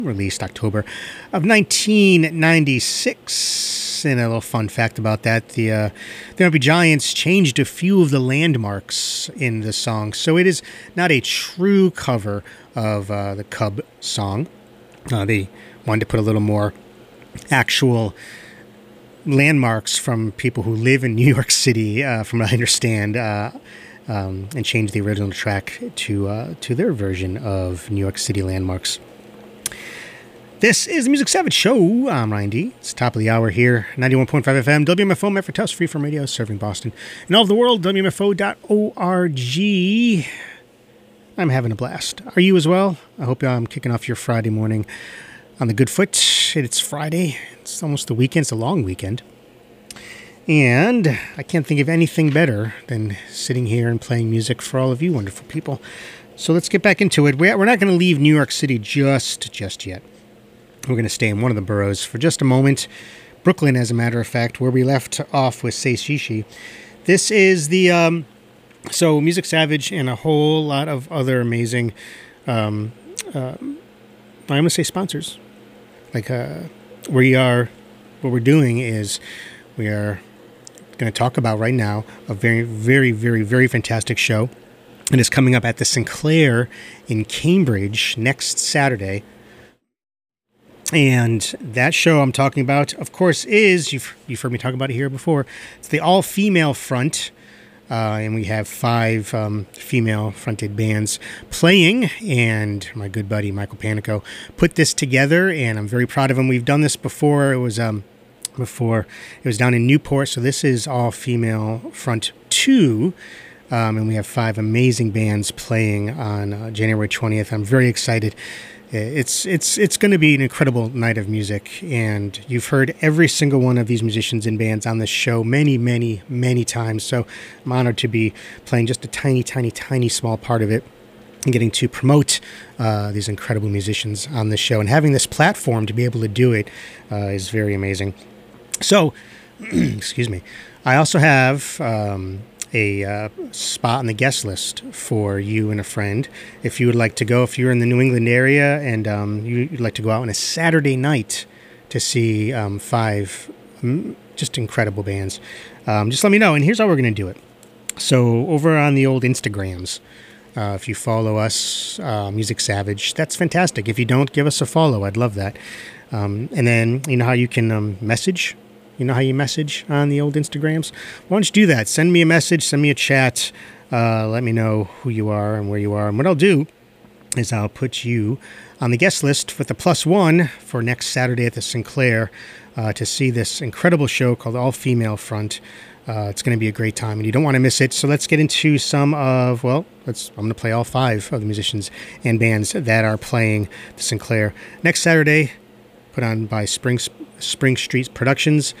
released October of 1996. And a little fun fact about that, the Might Be Giants changed a few of the landmarks in the song, so it is not a true cover of the Cub song. They wanted to put a little more actual landmarks from people who live in New York City, from what I understand, and change the original track to their version of New York City landmarks. This is the Music Savage Show. I'm Ryan D. It's top of the hour here, 91.5 FM, WMFO, Medford House, free from radio, serving Boston and all of the world, WMFO.org. I'm having a blast. Are you as well? I hope I'm kicking off your Friday morning on the good foot. It's Friday. It's almost the weekend. It's a long weekend. And I can't think of anything better than sitting here and playing music for all of you wonderful people. So let's get back into it. We're not going to leave New York City just yet. We're going to stay in one of the boroughs for just a moment. Brooklyn, as a matter of fact, where we left off with Say Shishi. This is the, so Music Savage and a whole lot of other amazing, I'm going to say sponsors. Like, what we're doing is we are going to talk about right now a very, very, very, very fantastic show. It is coming up at the Sinclair in Cambridge next Saturday. And that show I'm talking about, of course, is, you've heard me talk about it here before, it's the all-female front, and we have 5 female-fronted bands playing, and my good buddy Michael Panico put this together, and I'm very proud of him. We've done this before. It was down in Newport, so this is all-female front 2, and we have 5 amazing bands playing on January 20th. I'm very excited. It's going to be an incredible night of music, and you've heard every single one of these musicians and bands on this show many, many, many times, so I'm honored to be playing just a tiny, tiny, tiny small part of it and getting to promote these incredible musicians on this show, and having this platform to be able to do it is very amazing. So, excuse me, I also have a spot on the guest list for you and a friend. If you would like to go, if you're in the New England area and you'd like to go out on a Saturday night to see 5 just incredible bands, just let me know. And here's how we're going to do it. So over on the old Instagrams, if you follow us, Music Savage, that's fantastic. If you don't, give us a follow. I'd love that. And then you know how you can message? You know how you message on the old Instagrams? Why don't you do that? Send me a message, send me a chat. Let me know who you are and where you are. And what I'll do is I'll put you on the guest list with the +1 for next Saturday at the Sinclair to see this incredible show called All Female Front. It's going to be a great time, and you don't want to miss it. So let's get into some of, I'm going to play all 5 of the musicians and bands that are playing the Sinclair next Saturday, put on by Spring Street Productions.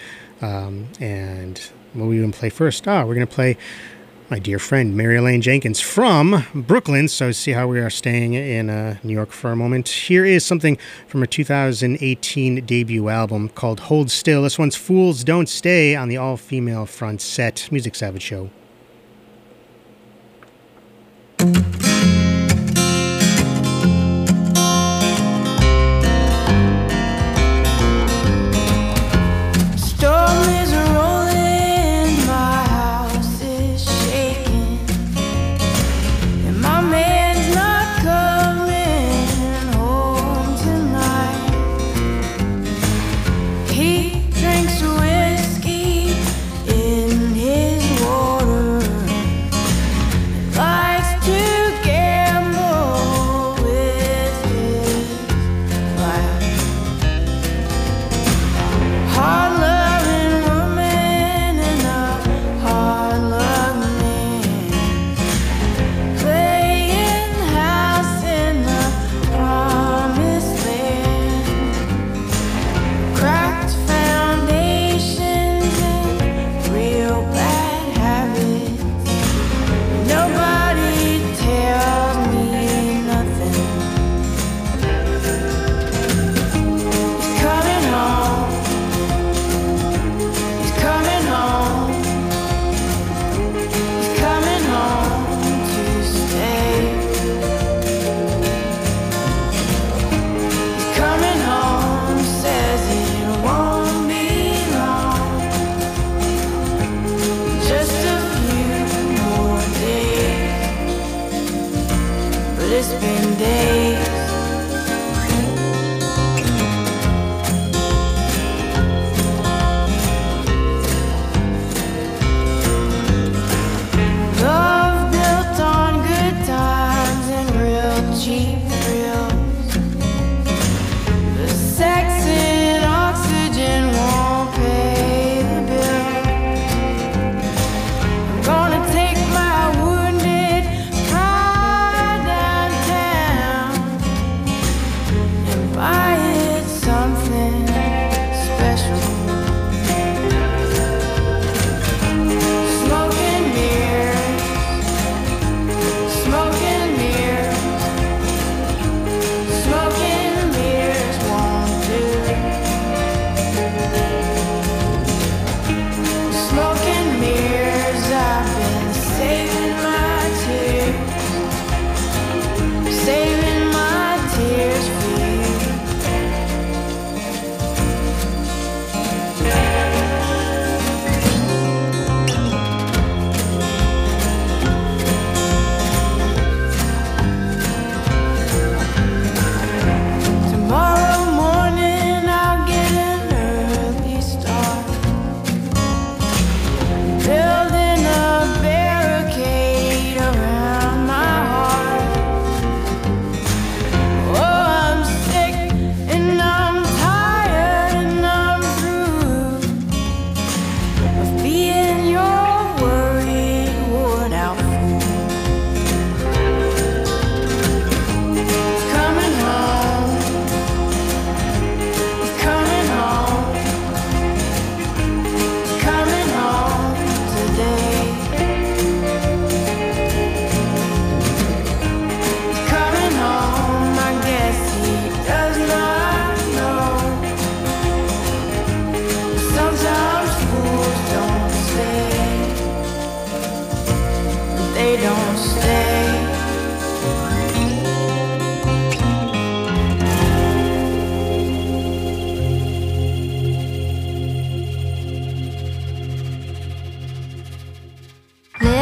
And what are we going to play first? We're going to play my dear friend Mary Elaine Jenkins from Brooklyn. So see how we are staying in New York for a moment. Here is something from her 2018 debut album called Hold Still. This one's Fools Don't Stay on the all-female front set. Music Savage Show. Drinks whiskey in his water.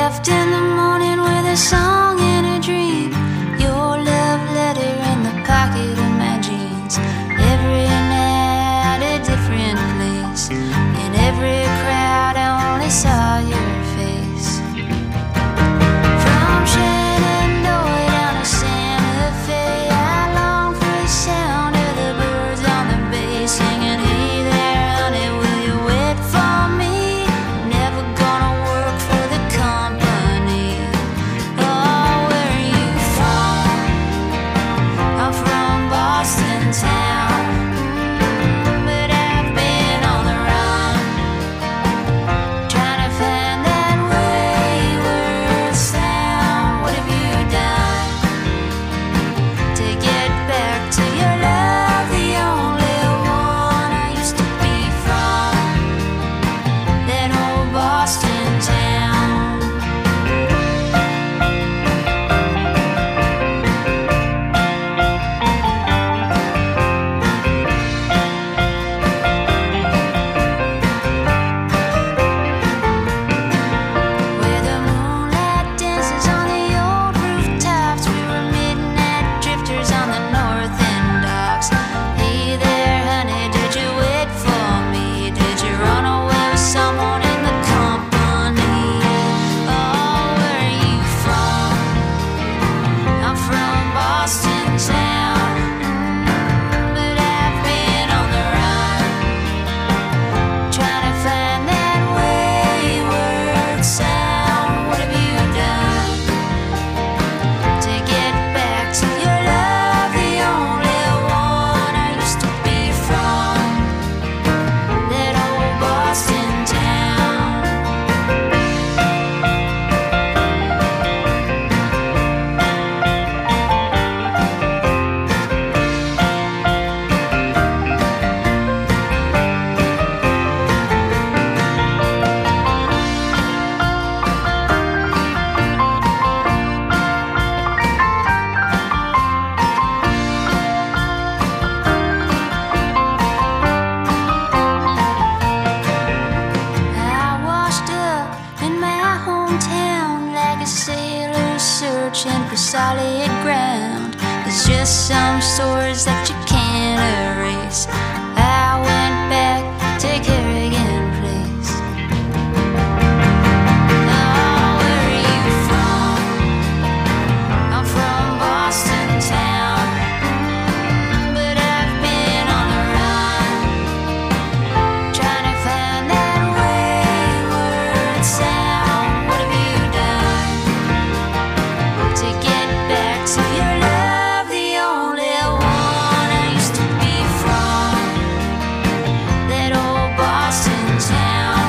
left in the morning with a song and a dream. Your love letter in the pocket of my jeans. Every night a different place. In every crowd I only saw your face. From Shenandoah down to Santa Fe, I long for the sound of the birds on the bay singing, hey there honey, will you wait for me? Never gonna work for the company. Oh, where are you from? I'm from Boston town, but I've been on the run, trying to find that wayward sound. What have you done to get back to your love, the only one I used to be from, that old Boston town? Where the moonlight dances on the old rooftops, we were midnight drifters on the north end docks. Hey there honey, did you wait for me? Did you run away with someone in the company? Oh, where are you from? I'm from Boston town, but I've been on the run, trying to find that wayward sound. What have you done to get back to your love, the only one I used to be from, that old Boston town? I washed up in my hometown like a sailor searching for solid ground. It's just some swords that you can't erase. I went back to Kerrigan Place. Oh, where are you from? I'm from Boston town, but I've been on the run, trying to find that wayward sound. What have you done to get back to your love, the only one I used to be from, that old Boston town?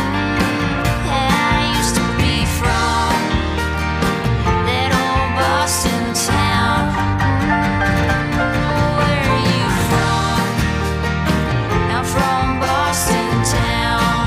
I used to be from that old Boston town. Where are you from? I'm from Boston town.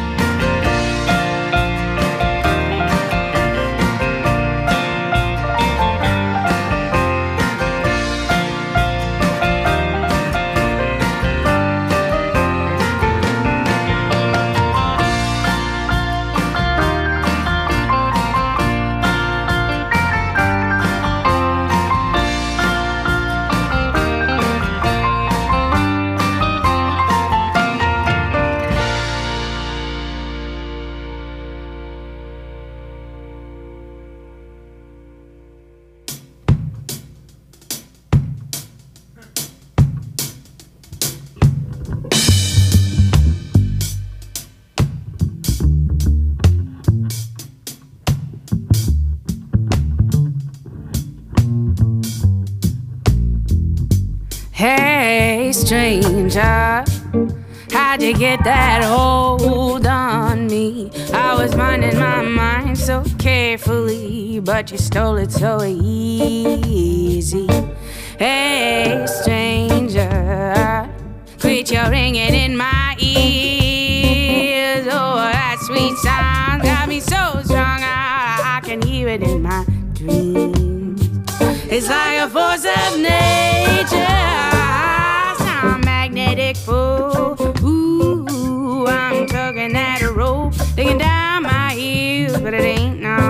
Hey, stranger, how'd you get that hold on me? I was minding my mind so carefully, but you stole it so easy. Hey, stranger, quit your ringing in my ears. Oh, that sweet sound got me so strung out, I can hear it in my dreams. It's like a force of nature, some magnetic pull. Ooh, I'm tugging at a rope, digging down my heels, but it ain't no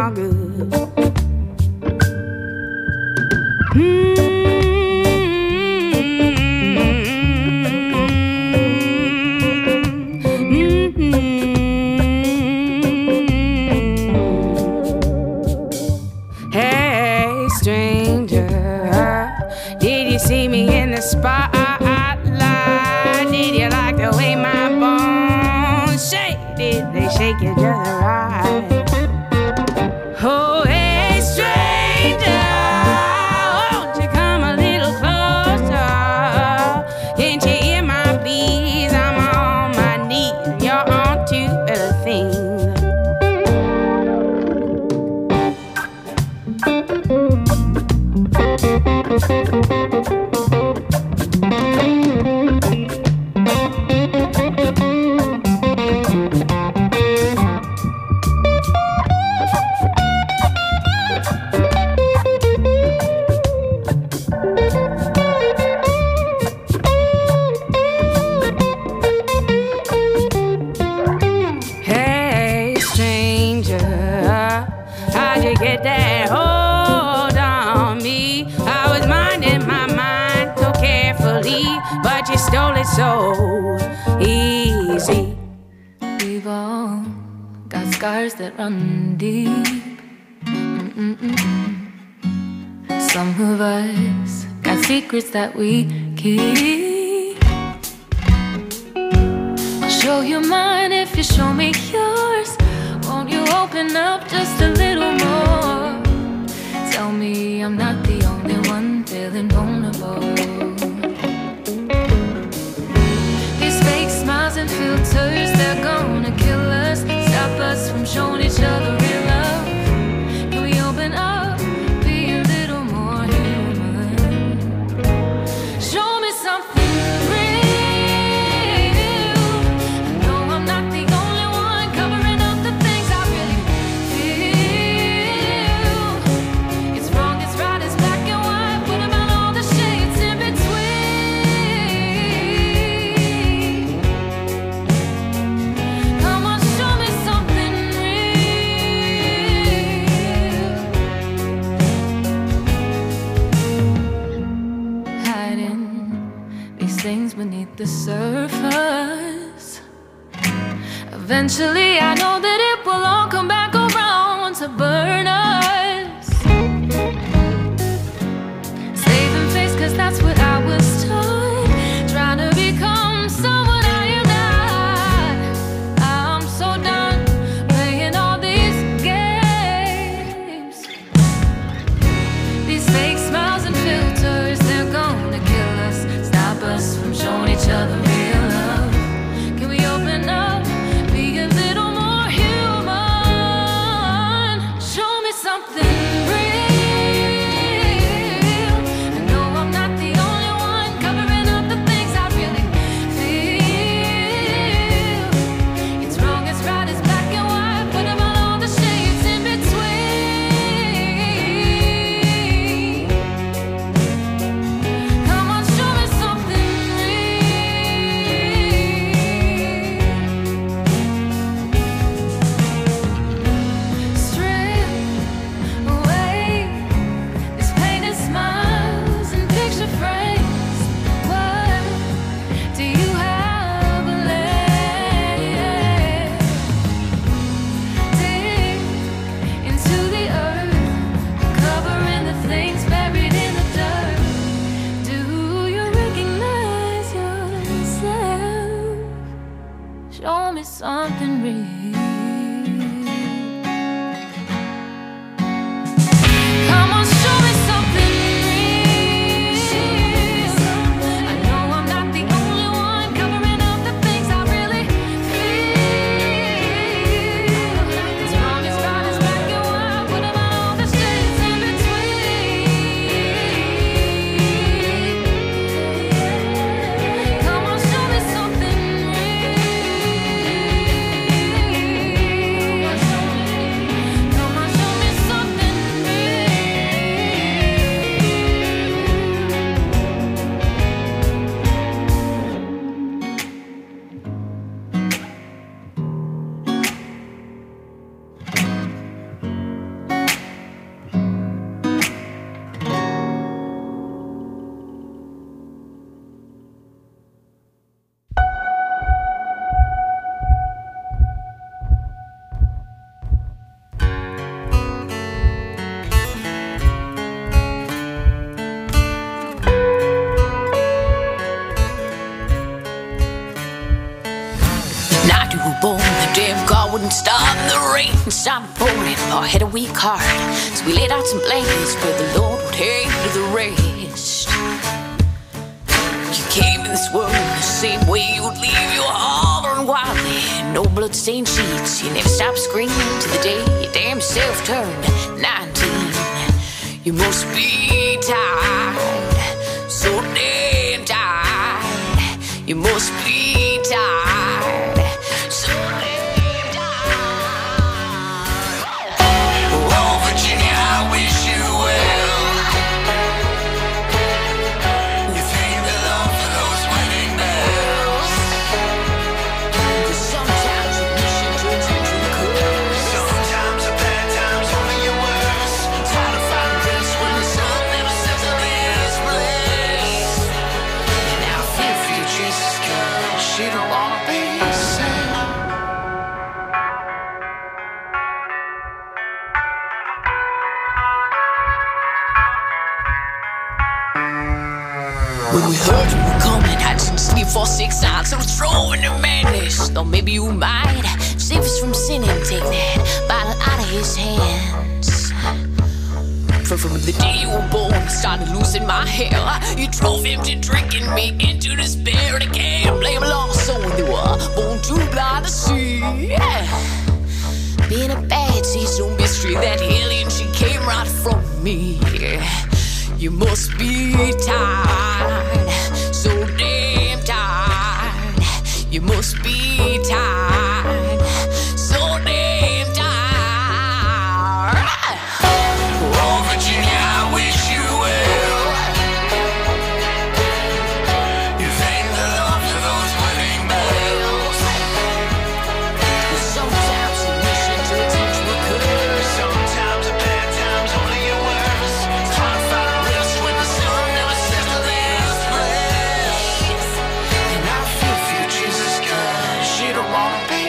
thought you stole it so easy. We've all got scars that run deep. Some of us got secrets that we keep. I'll show you mine if you show me yours. Won't you open up just a little more? Tell me I'm not the only one feeling vulnerable. These fake smiles and filters, they're gonna kill us. Stop us from showing each other real love. Can we open up, be a little more human? Show me something real. I know I'm not the only one covering up the things I really feel. It's wrong, it's right, it's black and white. What about all the shades in between? Come on, show me something real. Hiding these things beneath the surface. Eventually, I know that it will all come back around to burn us. Saving face, cause that's what I was taught. Trying to become someone I am not. I'm so done playing all these games. These fake smiles and filters, they're gonna kill us. Stop us from showing each other real love. Can we open up, be a little more human? Show me something real. I know I'm not the only one covering up the things I really feel. It's wrong, it's right, it's black and white. What about all the shades in between? Come on, show me something real. Strip away these painted smiles and picture frames. What do you have left? Dig into the earth, covering the things buried in the dirt. Do you recognize yourself? Show me something real. Come on, show me something real. I know I'm not the only one covering up the things I really feel. It's wrong, it's right, it's black and white. What about all the shades in between? Come on, show me something real. Come on, show me something Night you were born, the damn car wouldn't stop. The rain started pouring, I had a weak heart. So we laid out some blankets where the Lord would handle the rest. You came in this world the same way you would leave your heart wildly. No blood-stained sheets, you never stopped screaming till the day your damn self turned 19. You must be tired, so damn tired. You must be tired, so damn tired. Oh, Virginia, I wish you well. You thank the Lord for those wedding bells. 'Cause sometimes a mission turns into a curse. Sometimes the bad times only get worse. It's hard to find rest when the sun never sets on this place. And I feel for you for 6 signs, so drove into madness. Though maybe you might save us from sin and take that bottle out of his hands. From the day you were born, he started losing my hair. You drove him to drinking me into despair. And I can't blame a lost soul, they were born too blind to see. Being a bad see's no mystery. That alien, she came right from me. You must be tired, so damn tired. You must be tired, so damn tired. Oh, Virginia, I wish you well. You thank the Lord for those wedding bells. Sometimes you wish it turns into a curse. Sometimes the bad times only get worse. It's hard to find rest when the sun never sets to this place. And I feel for you, Jesus, 'cause you don't wanna be.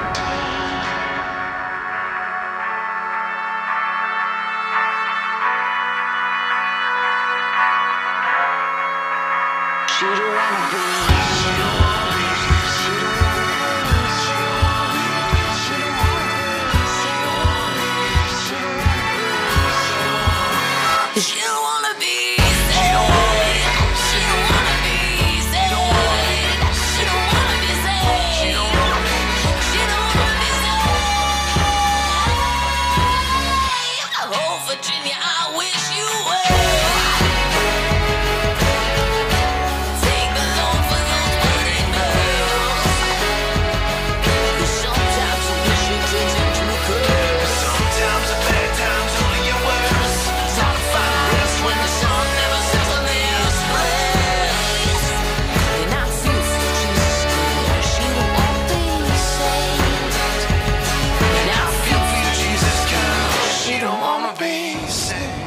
She don't wanna be. She don't wanna be. She don't wanna be. She don't wanna be. She don't wanna be. She don't wanna be. She don't wanna be. She don't wanna be. She don't wanna be. She don't wanna be. She don't wanna be. She don't wanna be. Oh, Virginia, I wish you well. Take the Lord for those burning bells. Sometimes I wish it turns into a curse. Sometimes the bad times only get worse. It's hard to find rest when the sun never sets on this place. And I feel for Jesus, 'cause she don't wanna be saved. And I feel for you, Jesus, 'cause she don't wanna be saved.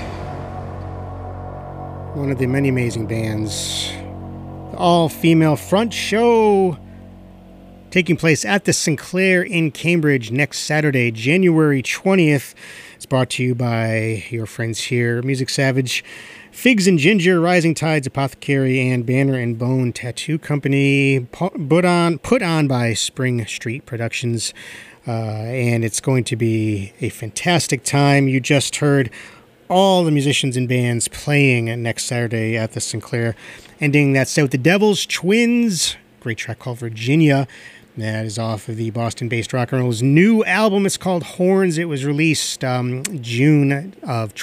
One of the many amazing bands. The all-female front show taking place at the Sinclair in Cambridge next Saturday, January 20th. It's brought to you by your friends here, Music Savage, Figs and Ginger, Rising Tides Apothecary, and Banner and Bone Tattoo Company, put on by Spring Street Productions. And it's going to be a fantastic time. You just heard all the musicians and bands playing next Saturday at the Sinclair. Ending that set with the Devil's Twins, great track called Virginia. That is off of the Boston-based rock and roll's new album. It's called Horns. It was released June of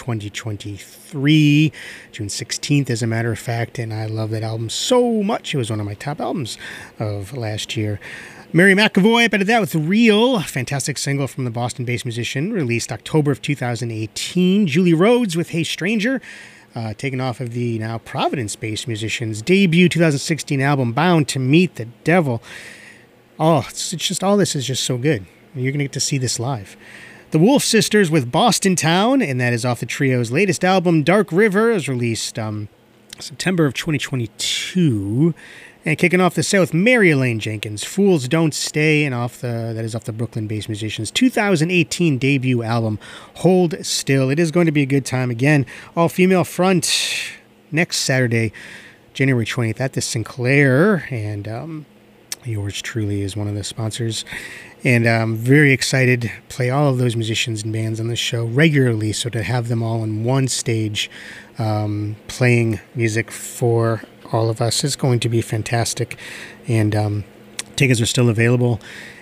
2023, June 16th, as a matter of fact, and I love that album so much. It was one of my top albums of last year. Mary McAvoy up out of that with Real, a fantastic single from the Boston-based musician, released October of 2018. Julie Rhodes with Hey Stranger, taken off of the now Providence-based musician's debut 2016 album, Bound to Meet the Devil. Oh, it's just, all this is just so good. You're going to get to see this live. The Wolf Sisters with Boston Town, and that is off the trio's latest album, Dark River. It was released September of 2022. And kicking off the set with Mary Elaine Jenkins, Fools Don't Stay, and that is off the Brooklyn-based musicians' 2018 debut album, Hold Still. It is going to be a good time. Again, all-female front next Saturday, January 20th at the Sinclair, and yours truly is one of the sponsors. And I'm very excited to play all of those musicians and bands on the show regularly, so to have them all on one stage playing music for all of us is going to be fantastic. And tickets are still available,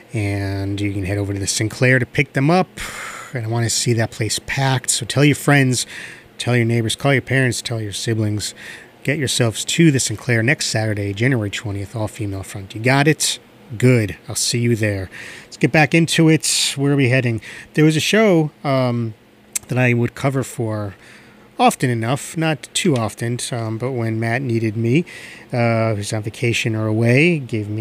and you can head over to the Sinclair to pick them up. And I want to see that place packed, so tell your friends, tell your neighbors, call your parents, tell your siblings. Get yourselves to the Sinclair next Saturday, January 20th, all-female front. You got it? Good. I'll see you there. Let's get back into it. Where are we heading? There was a show that I would cover for often enough, not too often, but when Matt needed me, he was on vacation or away,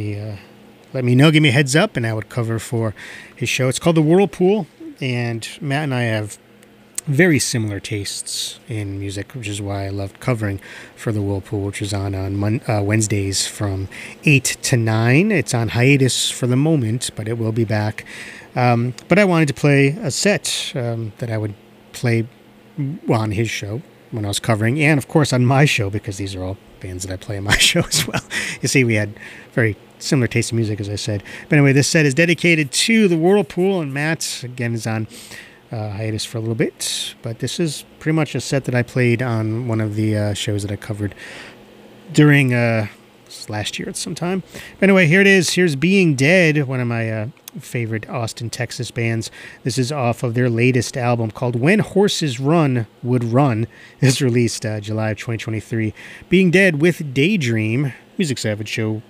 let me know, give me a heads up, and I would cover for his show. It's called The Whirlpool, and Matt and I have very similar tastes in music, which is why I loved covering for The Whirlpool, which is on Wednesdays from 8 to 9. It's on hiatus for the moment, but it will be back. But I wanted to play a set that I would play on his show when I was covering, and of course on my show, because these are all bands that I play on my show as well. You see, we had very similar taste in music, as I said. But anyway, this set is dedicated to the Whirlpool, and Matt, again, is on hiatus for a little bit. But this is pretty much a set that I played on one of the shows that I covered during last year at some time. But anyway, here it is. Here's Being Dead, one of my favorite Austin, Texas bands. This is off of their latest album called When Horses Run Would Run. It was released July of 2023. Being Dead with Daydream, Music Savage Show.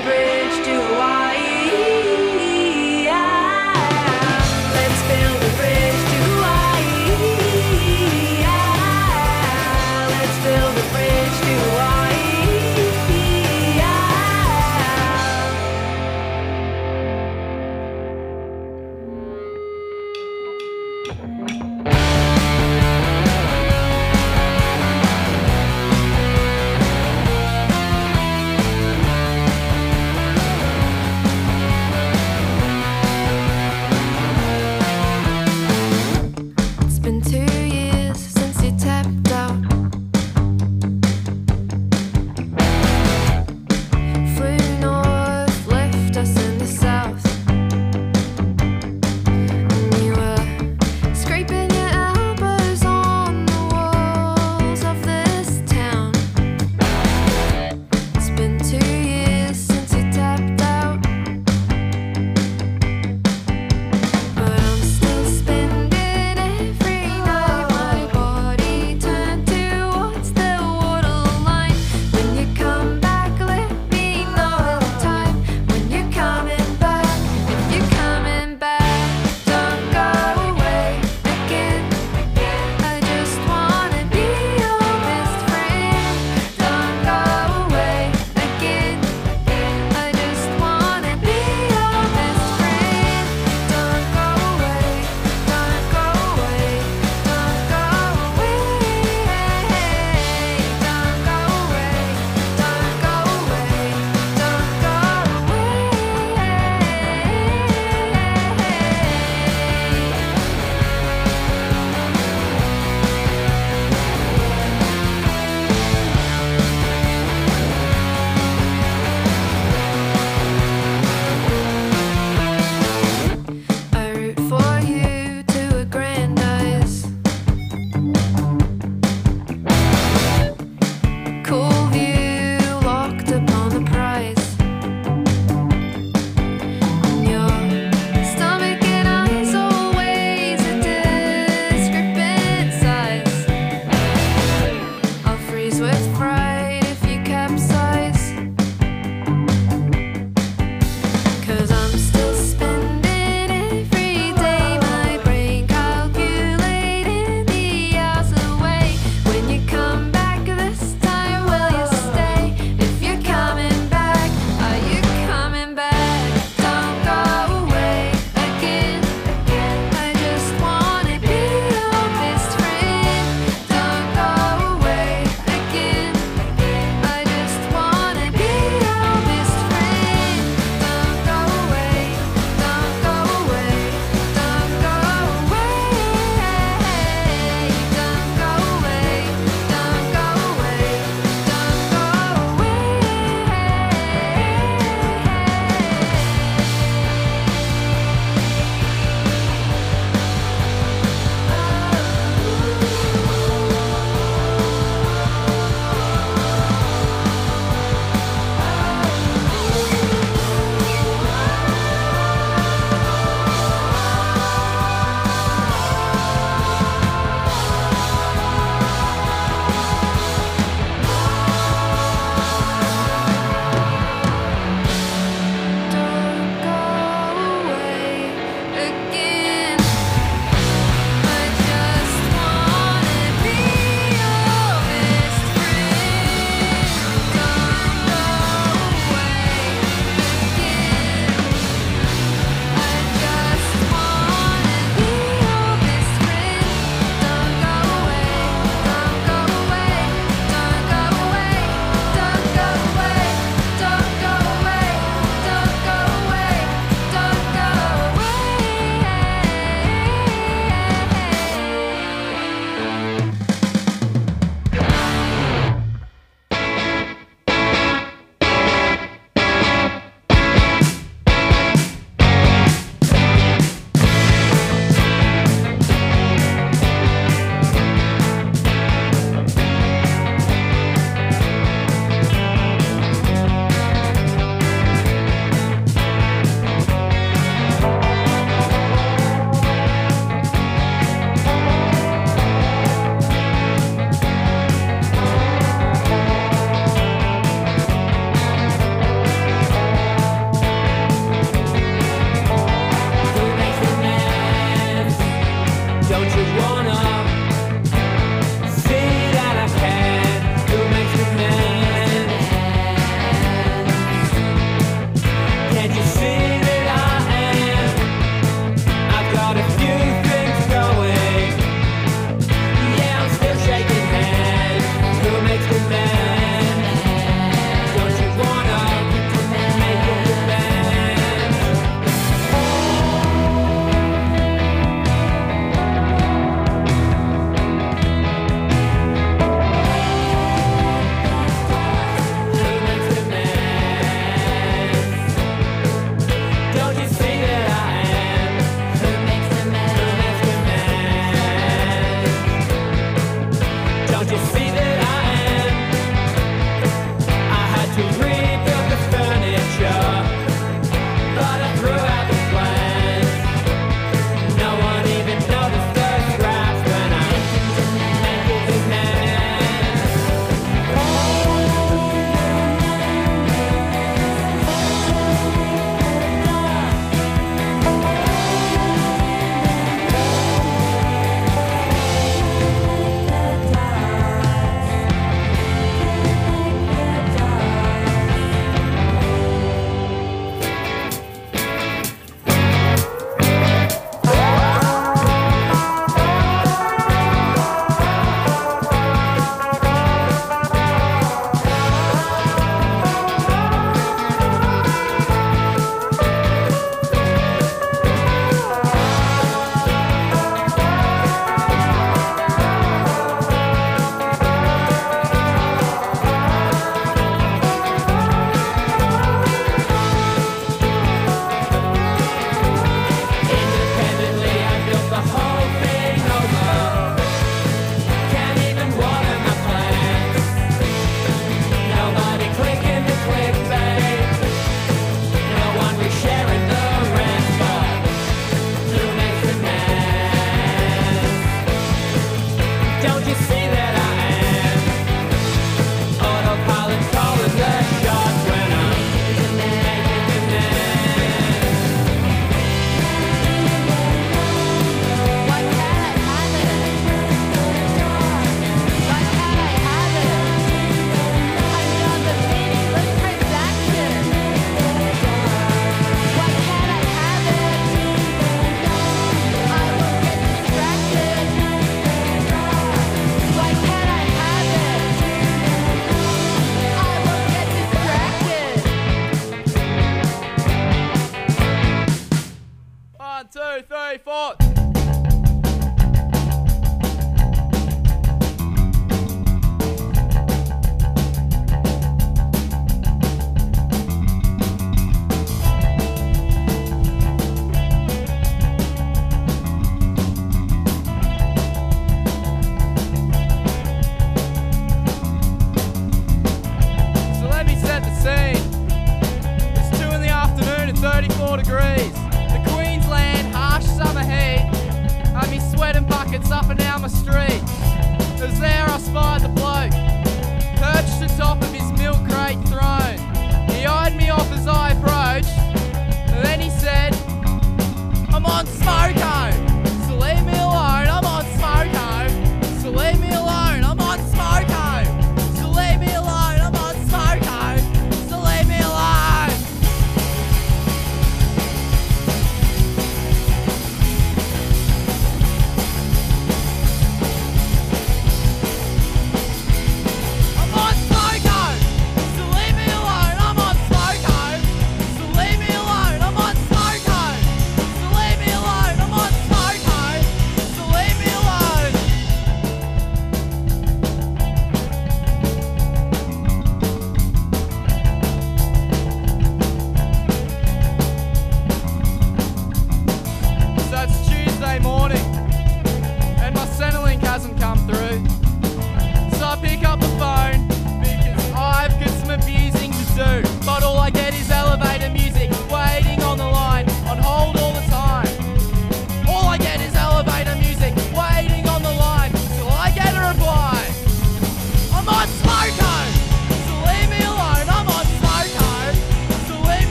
bridge to Hawaii. Let's build a bridge to Hawaii. Let's build a bridge to Hawaii.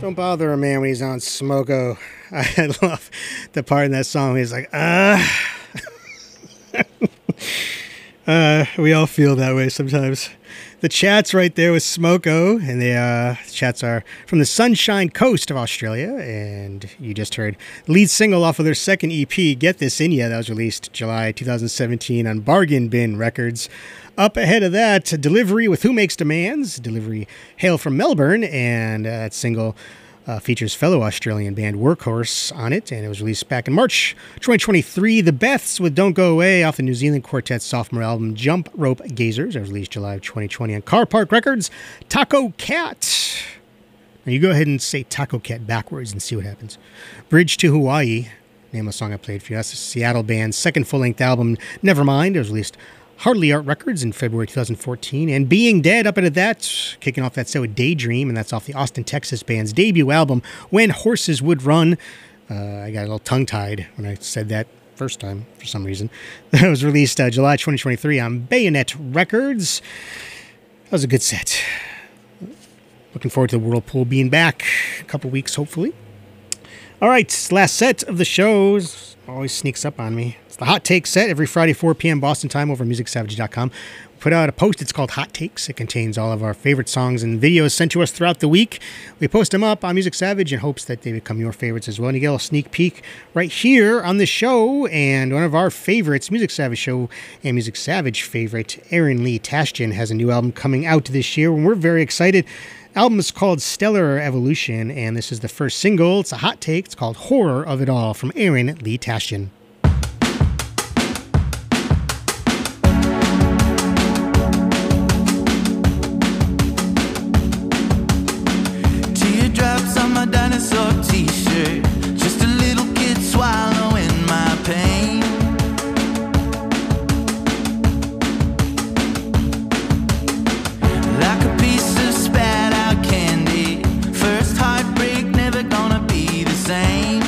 Don't bother a man when he's on Smoko. I love the part in that song where he's like, we all feel that way sometimes. The chat's right there with Smoko, and the chats are from the Sunshine Coast of Australia, and you just heard lead single off of their second EP, Get This In Ya, that was released July 2017 on Bargain Bin Records. Up ahead of that, Delivery with Who Makes Demands. Delivery hail from Melbourne, and that single features fellow Australian band Workhorse on it, and it was released back in March 2023. The Beths with Don't Go Away off the New Zealand quartet's sophomore album Jump Rope Gazers. It was released July of 2020 on Car Park Records. Taco Cat. Now you go ahead and say Taco Cat backwards and see what happens. Bridge to Hawaii, name of the song I played for you. That's the Seattle band's second full-length album, Nevermind. It was released Hardly Art Records in February 2014, and Being Dead up into that, kicking off that set with Daydream, and that's off the Austin, Texas band's debut album, When Horses Would Run. I got a little tongue-tied when I said that first time for some reason. That was released July 2023 on Bayonet Records. That was a good set. Looking forward to the Whirlpool being back a couple weeks, hopefully. All right, last set of the shows. Always sneaks up on me. It's the Hot Take set every Friday, 4 p.m. Boston time over MusicSavage.com. We put out a post. It's called Hot Takes. It contains all of our favorite songs and videos sent to us throughout the week. We post them up on Music Savage in hopes that they become your favorites as well. And you get a little sneak peek right here on the show. And one of our favorites, Music Savage show and Music Savage favorite, Aaron Lee Tasjan, has a new album coming out this year, and we're very excited. Album is called Stellar Evolution, and this is the first single. It's a hot take. It's called Horror of It All from Aaron Lee Tasjan. Teardrops on my dinosaur t-shirt, just a little kid swallowing my pain. Like a piece of spat out candy, first heartbreak, never gonna be the same.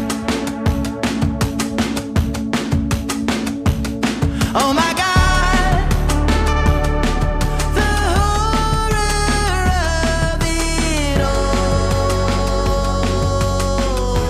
Oh my God, the horror of it all.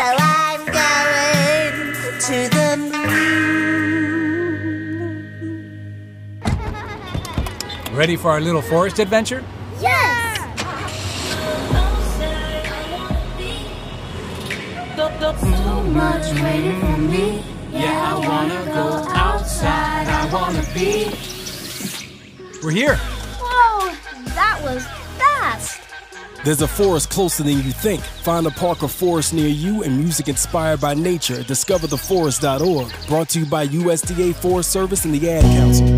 I'm going to the moon. Ready for our little forest adventure? Yes! Too much waiting for me. Yeah, I wanna go outside. I wanna be. We're here. Whoa, that was fast. There's a forest closer than you think. Find a park or forest near you and music inspired by nature. DiscoverTheForest.org. Brought to you by USDA Forest Service and the Ad Council.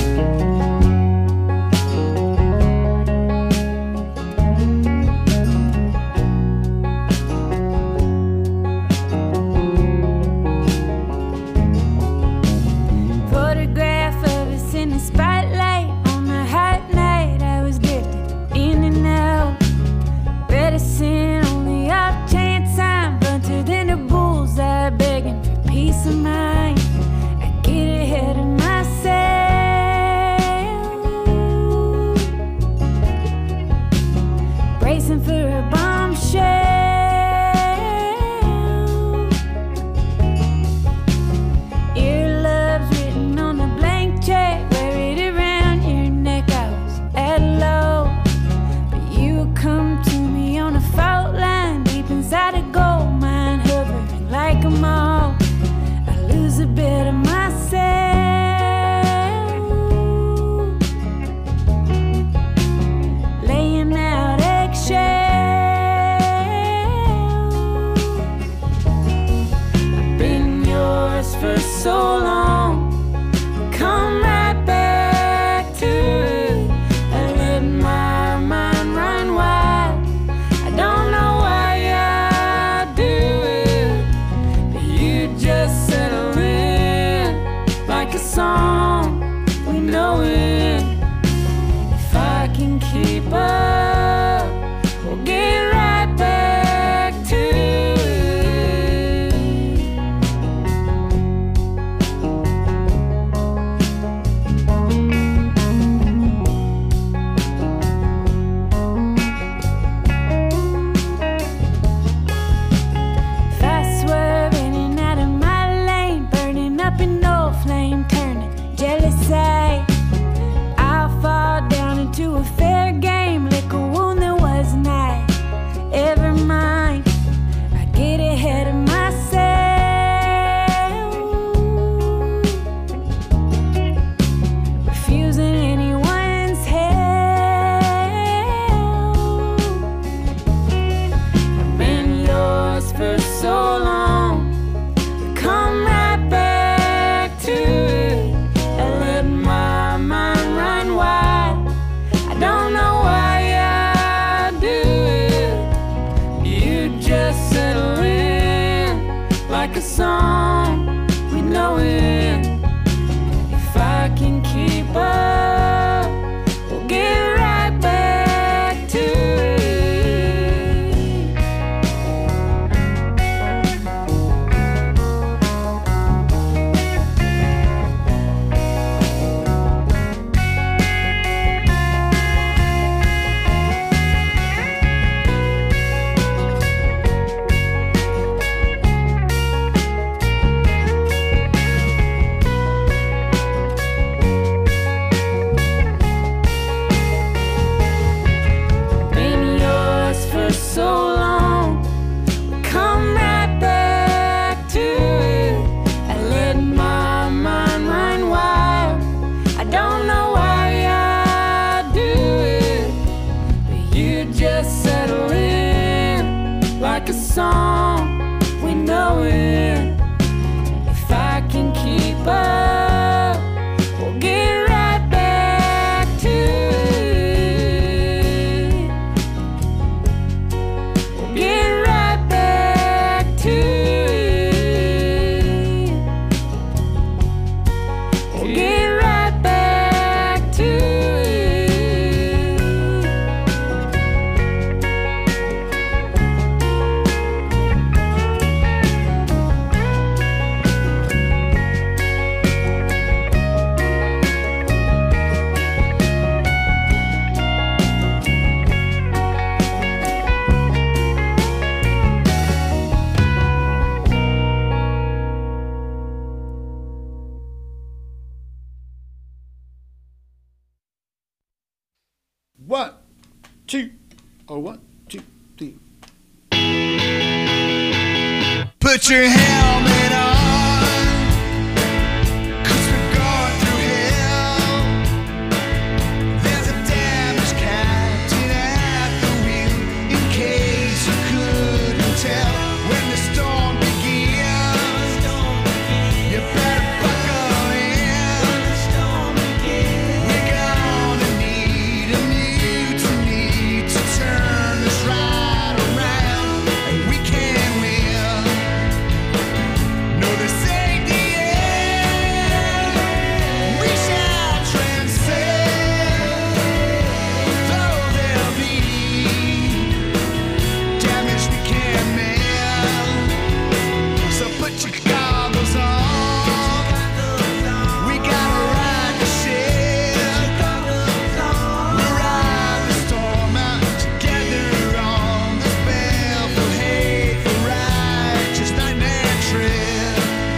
Photograph of us in the spotlight on a hot night. I was drifting in and out. Medicine on the off chance I'm bunter than a bullseye, begging for peace of mind. I get ahead of myself, bracing for a bombshell. Earlobes written on a blank check, wear it around your neck. I was at a low, but you come to me on a fault line, deep inside a gold mine, hovering like a moth. I lose a bit of myself, laying out eggshells. I've been yours for so long, come right back to it. I let my mind run wild. I don't know why I do it, but 2. Oh, 1, 2, 3. Put your helmet on, 'cause we're going through hell. There's a damaged captain at the wheel, in case you couldn't tell. When the storm begins, you better buckle in. We're gonna need a mutiny to turn this right around, and we can win. No, this ain't the end. We shall transcend. Though there'll be damage we can't mend. So put your goggles on. We gotta ride the ship. We'll ride the storm out together on this baleful, hateful, righteous nightmare trip.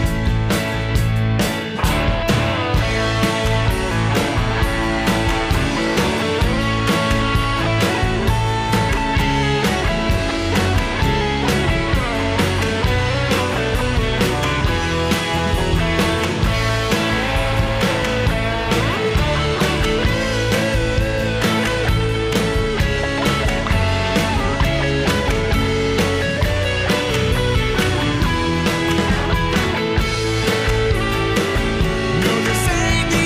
No, this ain't the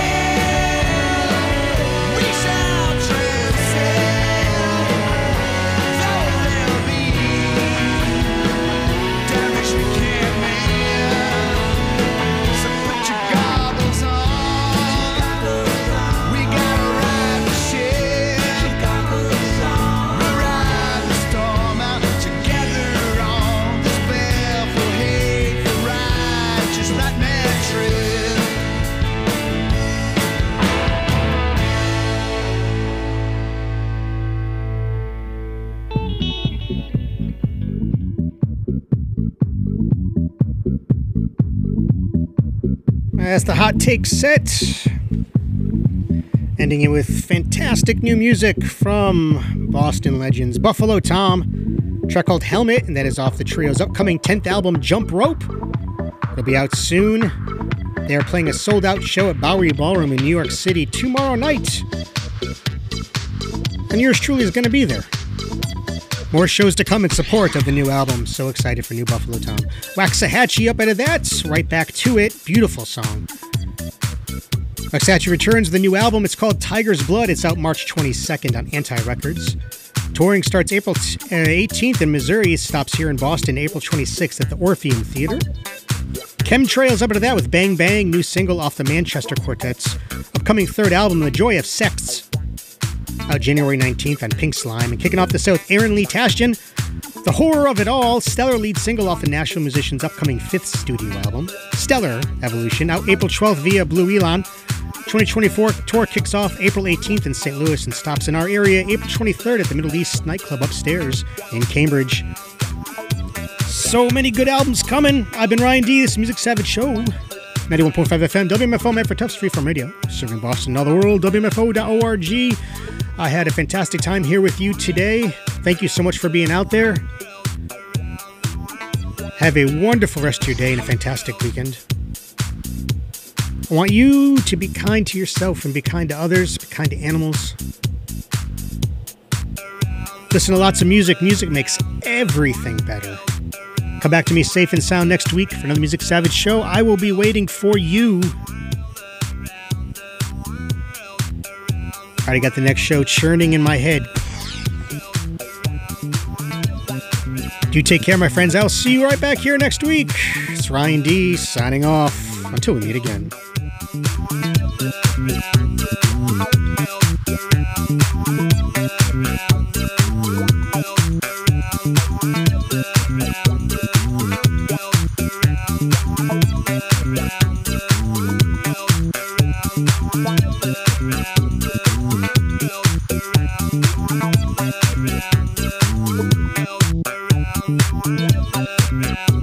end. We shall transcend. Though there'll be damage we can't mend. So put your goggles on. We gotta ride the ship. We'll ride the storm out together on this baleful, hateful, righteous nightmare trip. That's the hot take set. Ending it with fantastic new music from Boston legends Buffalo Tom. A track called Helmet, and that is off the trio's upcoming 10th album, Jump Rope. It'll be out soon. They are playing a sold-out show at Bowery Ballroom in New York City tomorrow night. And yours truly is going to be there. More shows to come in support of the new album. So excited for new Buffalo Tom. Waxahachie up out of that. Right back to it. Beautiful song. Waxahachie returns with a new album. It's called Tiger's Blood. It's out March 22nd on Anti Records. Touring starts April 18th in Missouri. Stops here in Boston April 26th at the Orpheum Theater. Chemtrails up into that with Bang Bang, new single off the Manchester Quartet's upcoming third album, The Joy of Sex. Out January 19th on Pink Slime. And kicking off the set with Aaron Lee Tasjan, The Horror of It All, stellar lead single off the National Musician's upcoming 5th studio album, Stellar Evolution, out April 12th via Blue Elon. 2024 tour kicks off April 18th in St. Louis and stops in our area April 23rd at the Middle East nightclub upstairs in Cambridge. So many good albums coming. I've been Ryan D. This is Music Savage Show. 91.5 FM, WMFO, meant for Tufts Freeform Radio. Serving Boston and all the world, WMFO.org. I had a fantastic time here with you today. Thank you so much for being out there. Have a wonderful rest of your day and a fantastic weekend. I want you to be kind to yourself and be kind to others, be kind to animals. Listen to lots of music. Music makes everything better. Come back to me safe and sound next week for another Music Savage show. I will be waiting for you. Already got the next show churning in my head. Do take care, my friends. I'll see you right back here next week. It's Ryan D. signing off. Until we meet again.